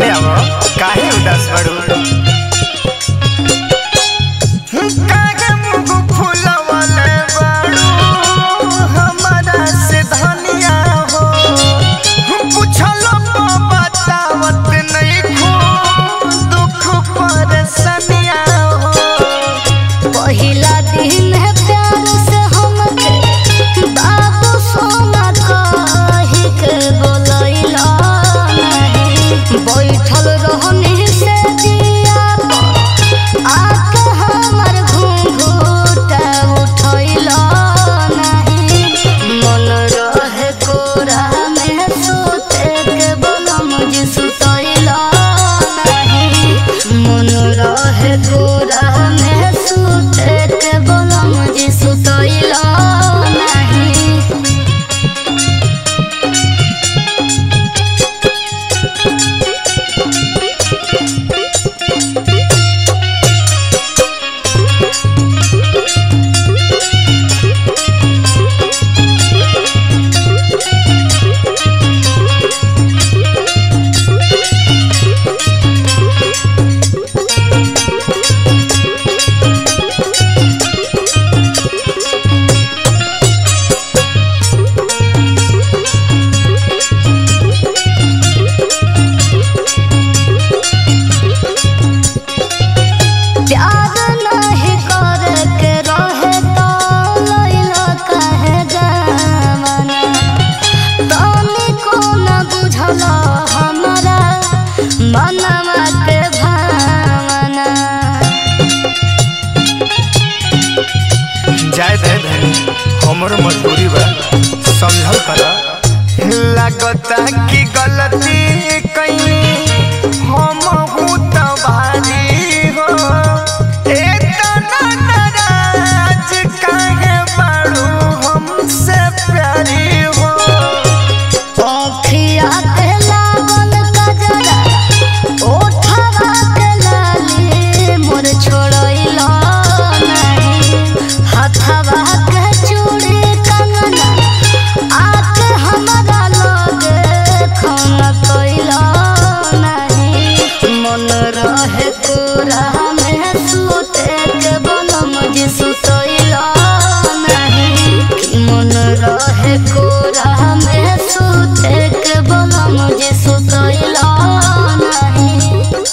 हेने आवो काहे उदास बड़ू काहे मुँह फुलवले बड़ू हमरा से धनिया हो पूछलो बतावत नहीं खो दुख परेशानिया हो पहिला दिन है प्यार से हमके बाबू सोना कही के बोलैला नहीं बैठल रहनी से दिया आके हमर घूंघूटा उठैला नहीं मन रहे कोरा में सोते के बोलम जी सुतैला नहीं मन रहे कोरा में सोते के बोलम जी सुतैला नहीं प्यार नहीं करे के रहे तो लैला काहे जमाना तनी को न बुझल हमारा मनवा के भावना जाए दे बहन हमरो मजबूरी बा समझल कर लागता कि गलती कइनी हम हूँ तबारी हो इतना नाराज काहे बाड़ू हमसे प्यारी हो आँखिया के लागल कजरा ओठवा के लाली मोर छोड़ैला नहीं हथवा के चूड़ी कंगना आके हमरा लगे खाना कैला नहीं मन रहे कोरा में सोते के बोलम जी सुतैला नहीं कि मन रहे कोरा में सोते के बोलम जी सुतैला नहीं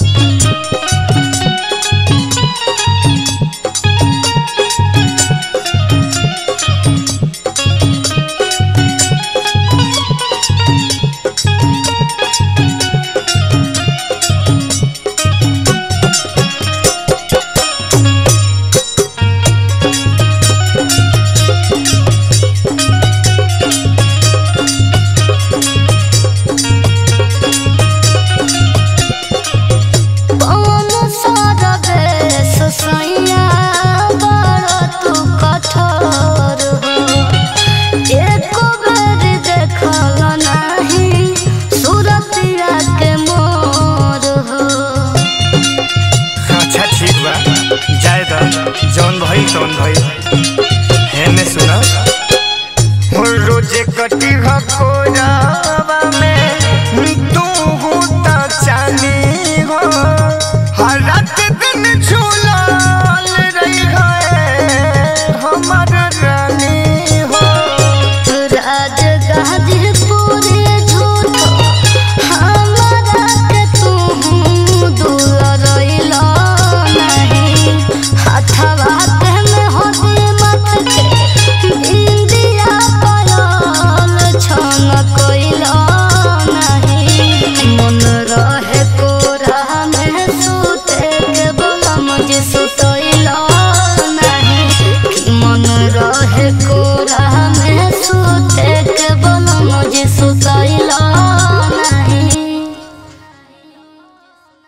पवन सारा बेस सैया बड़ा तू कठोर हो एको बेर देखल नहीं सूरतिया के मोर हो अच्छा ठीक बा जाए द जौन भई तौन भई हेने सुना रोजे कटी कोरावा में तू त चानी हो हर रात दिन झूलल रही है हमर रानी हो राज गाजीपुरी झूठो हमरा के तू दुलरैला नहीं हथवा के में होदी मत के इंदिया पायल छन कोइला नहीं मन रहे कोरा में सोते के बोलम जी